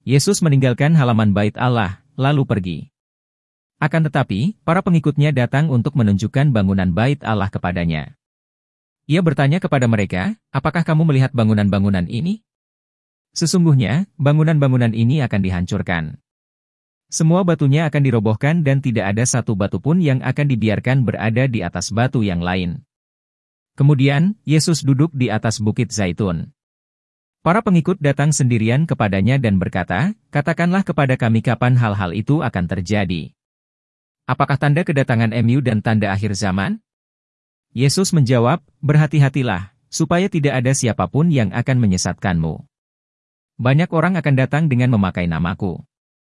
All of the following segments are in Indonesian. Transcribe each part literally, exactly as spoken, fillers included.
Yesus meninggalkan halaman bait Allah, lalu pergi. Akan tetapi, para pengikutnya datang untuk menunjukkan bangunan bait Allah kepadanya. Ia bertanya kepada mereka, apakah kamu melihat bangunan-bangunan ini? Sesungguhnya, bangunan-bangunan ini akan dihancurkan. Semua batunya akan dirobohkan dan tidak ada satu batu pun yang akan dibiarkan berada di atas batu yang lain. Kemudian, Yesus duduk di atas bukit Zaitun. Para pengikut datang sendirian kepadanya dan berkata, katakanlah kepada kami kapan hal-hal itu akan terjadi. Apakah tanda kedatangan M U dan tanda akhir zaman? Yesus menjawab, berhati-hatilah, supaya tidak ada siapapun yang akan menyesatkanmu. Banyak orang akan datang dengan memakai namaku.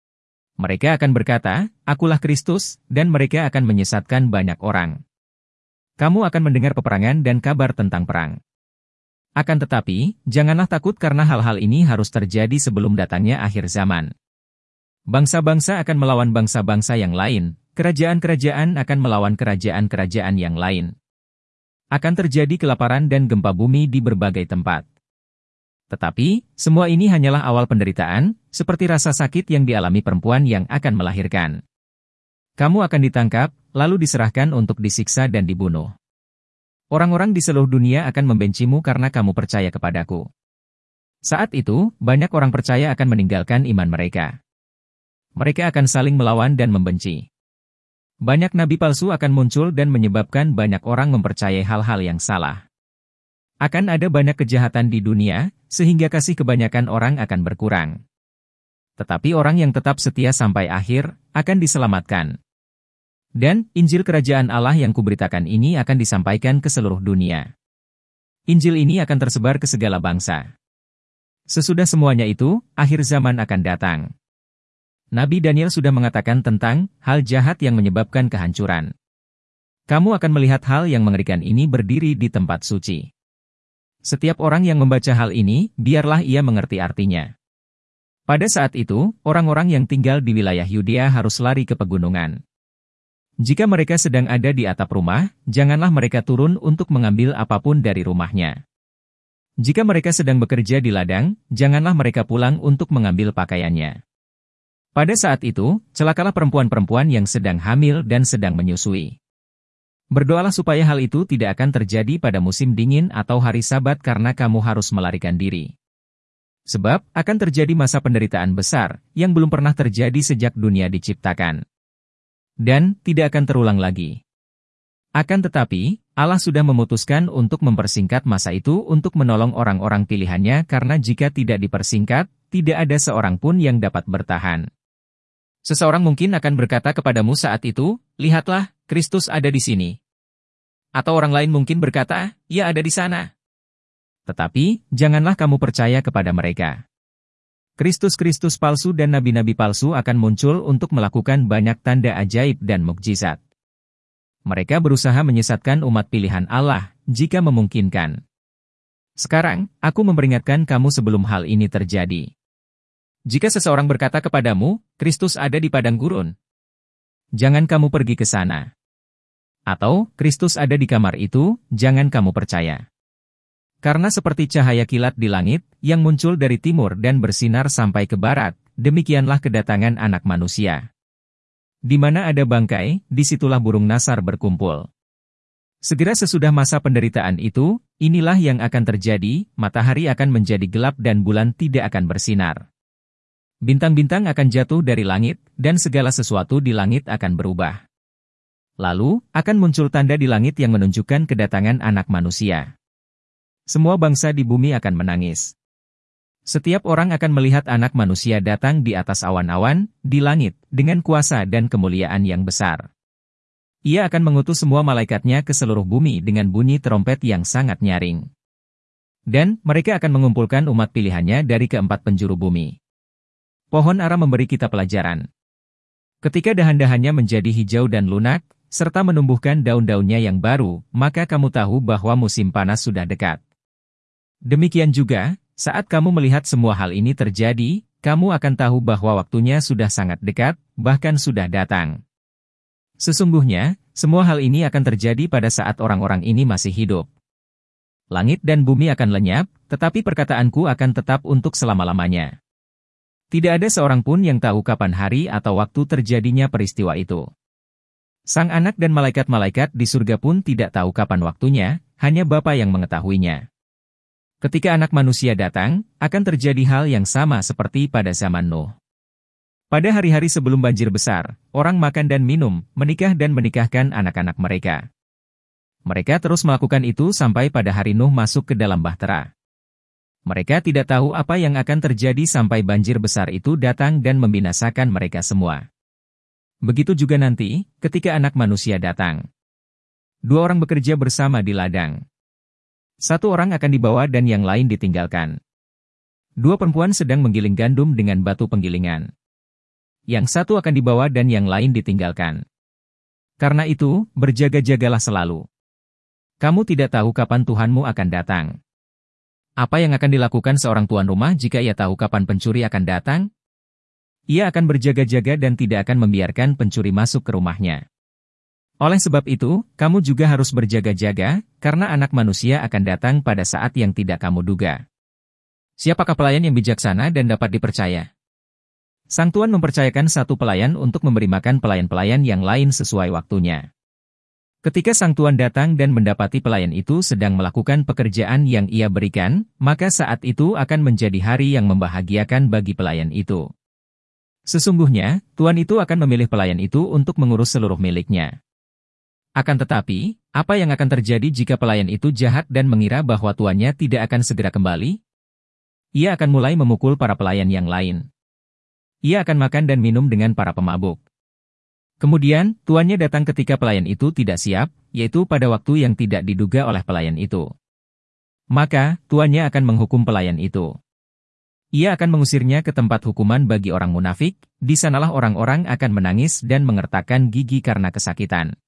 Mereka akan berkata, akulah Kristus, dan mereka akan menyesatkan banyak orang. Kamu akan mendengar peperangan dan kabar tentang perang. Akan tetapi, janganlah takut karena hal-hal ini harus terjadi sebelum datangnya akhir zaman. Bangsa-bangsa akan melawan bangsa-bangsa yang lain, kerajaan-kerajaan akan melawan kerajaan-kerajaan yang lain. Akan terjadi kelaparan dan gempa bumi di berbagai tempat. Tetapi, semua ini hanyalah awal penderitaan, seperti rasa sakit yang dialami perempuan yang akan melahirkan. Kamu akan ditangkap, lalu diserahkan untuk disiksa dan dibunuh. Orang-orang di seluruh dunia akan membencimu karena kamu percaya kepadaku. Saat itu, banyak orang percaya akan meninggalkan iman mereka. Mereka akan saling melawan dan membenci. Banyak nabi palsu akan muncul dan menyebabkan banyak orang mempercayai hal-hal yang salah. Akan ada banyak kejahatan di dunia, sehingga kasih kebanyakan orang akan berkurang. Tetapi orang yang tetap setia sampai akhir, akan diselamatkan. Dan, Injil Kerajaan Allah yang kuberitakan ini akan disampaikan ke seluruh dunia. Injil ini akan tersebar ke segala bangsa. Sesudah semuanya itu, akhir zaman akan datang. Nabi Daniel sudah mengatakan tentang hal jahat yang menyebabkan kehancuran. Kamu akan melihat hal yang mengerikan ini berdiri di tempat suci. Setiap orang yang membaca hal ini, biarlah ia mengerti artinya. Pada saat itu, orang-orang yang tinggal di wilayah Yudea harus lari ke pegunungan. Jika mereka sedang ada di atap rumah, janganlah mereka turun untuk mengambil apapun dari rumahnya. Jika mereka sedang bekerja di ladang, janganlah mereka pulang untuk mengambil pakaiannya. Pada saat itu, celakalah perempuan-perempuan yang sedang hamil dan sedang menyusui. Berdoalah supaya hal itu tidak akan terjadi pada musim dingin atau hari Sabat karena kamu harus melarikan diri. Sebab, akan terjadi masa penderitaan besar, yang belum pernah terjadi sejak dunia diciptakan. Dan, tidak akan terulang lagi. Akan tetapi, Allah sudah memutuskan untuk mempersingkat masa itu untuk menolong orang-orang pilihannya karena jika tidak dipersingkat, tidak ada seorang pun yang dapat bertahan. Seseorang mungkin akan berkata kepadamu saat itu, lihatlah, Kristus ada di sini. Atau orang lain mungkin berkata, ia ada di sana. Tetapi, janganlah kamu percaya kepada mereka. Kristus-Kristus palsu dan nabi-nabi palsu akan muncul untuk melakukan banyak tanda ajaib dan mukjizat. Mereka berusaha menyesatkan umat pilihan Allah, jika memungkinkan. Sekarang, aku memperingatkan kamu sebelum hal ini terjadi. Jika seseorang berkata kepadamu, Kristus ada di padang gurun, jangan kamu pergi ke sana. Atau, Kristus ada di kamar itu, jangan kamu percaya. Karena seperti cahaya kilat di langit, yang muncul dari timur dan bersinar sampai ke barat, demikianlah kedatangan Anak Manusia. Di mana ada bangkai, disitulah burung nasar berkumpul. Segera sesudah masa penderitaan itu, inilah yang akan terjadi, matahari akan menjadi gelap dan bulan tidak akan bersinar. Bintang-bintang akan jatuh dari langit, dan segala sesuatu di langit akan berubah. Lalu, akan muncul tanda di langit yang menunjukkan kedatangan Anak Manusia. Semua bangsa di bumi akan menangis. Setiap orang akan melihat Anak Manusia datang di atas awan-awan, di langit, dengan kuasa dan kemuliaan yang besar. Ia akan mengutus semua malaikatnya ke seluruh bumi dengan bunyi terompet yang sangat nyaring. Dan, mereka akan mengumpulkan umat pilihannya dari keempat penjuru bumi. Pohon ara memberi kita pelajaran. Ketika dahan-dahannya menjadi hijau dan lunak, serta menumbuhkan daun-daunnya yang baru, maka kamu tahu bahwa musim panas sudah dekat. Demikian juga, saat kamu melihat semua hal ini terjadi, kamu akan tahu bahwa waktunya sudah sangat dekat, bahkan sudah datang. Sesungguhnya, semua hal ini akan terjadi pada saat orang-orang ini masih hidup. Langit dan bumi akan lenyap, tetapi perkataanku akan tetap untuk selama-lamanya. Tidak ada seorang pun yang tahu kapan hari atau waktu terjadinya peristiwa itu. Sang anak dan malaikat-malaikat di surga pun tidak tahu kapan waktunya, hanya Bapa yang mengetahuinya. Ketika anak manusia datang, akan terjadi hal yang sama seperti pada zaman Nuh. Pada hari-hari sebelum banjir besar, orang makan dan minum, menikah dan menikahkan anak-anak mereka. Mereka terus melakukan itu sampai pada hari Nuh masuk ke dalam bahtera. Mereka tidak tahu apa yang akan terjadi sampai banjir besar itu datang dan membinasakan mereka semua. Begitu juga nanti, ketika anak manusia datang. Dua orang bekerja bersama di ladang. Satu orang akan dibawa dan yang lain ditinggalkan. Dua perempuan sedang menggiling gandum dengan batu penggilingan. Yang satu akan dibawa dan yang lain ditinggalkan. Karena itu, berjaga-jagalah selalu. Kamu tidak tahu kapan Tuhanmu akan datang. Apa yang akan dilakukan seorang tuan rumah jika ia tahu kapan pencuri akan datang? Ia akan berjaga-jaga dan tidak akan membiarkan pencuri masuk ke rumahnya. Oleh sebab itu, kamu juga harus berjaga-jaga, karena anak manusia akan datang pada saat yang tidak kamu duga. Siapakah pelayan yang bijaksana dan dapat dipercaya? Sang tuan mempercayakan satu pelayan untuk memberi makan pelayan-pelayan yang lain sesuai waktunya. Ketika sang tuan datang dan mendapati pelayan itu sedang melakukan pekerjaan yang ia berikan, maka saat itu akan menjadi hari yang membahagiakan bagi pelayan itu. Sesungguhnya, tuan itu akan memilih pelayan itu untuk mengurus seluruh miliknya. Akan tetapi, apa yang akan terjadi jika pelayan itu jahat dan mengira bahwa tuannya tidak akan segera kembali? Ia akan mulai memukul para pelayan yang lain. Ia akan makan dan minum dengan para pemabuk. Kemudian, tuannya datang ketika pelayan itu tidak siap, yaitu pada waktu yang tidak diduga oleh pelayan itu. Maka, tuannya akan menghukum pelayan itu. Ia akan mengusirnya ke tempat hukuman bagi orang munafik, di sanalah orang-orang akan menangis dan mengertakkan gigi karena kesakitan.